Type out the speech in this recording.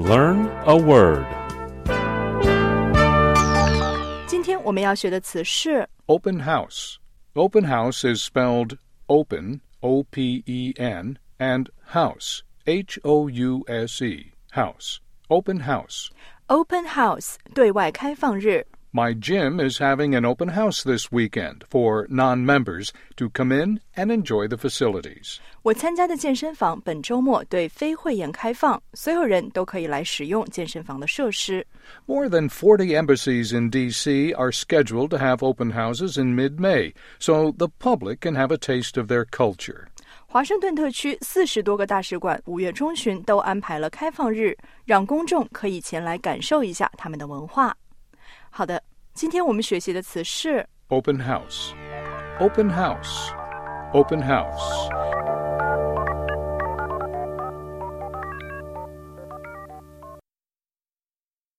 Learn a word. 今天我们要学的词是 Open house. Open house is spelled open, O-P-E-N, and house, H-O-U-S-E, house. Open house. Open house 对外开放日。 My gym is having an open house this weekend for non-members to come in and enjoy the facilities. 我参加的健身房本周末对非会员开放，所有人都可以来使用健身房的设施。 More than 40 embassies in D.C. are scheduled to have open houses in mid-May, so the public can have a taste of their culture. 华盛顿特区40多个大使馆5月中旬都安排了开放日，让公众可以前来感受一下他们的文化。好的，今天我们学习的词是 Open house. Open house. Open house.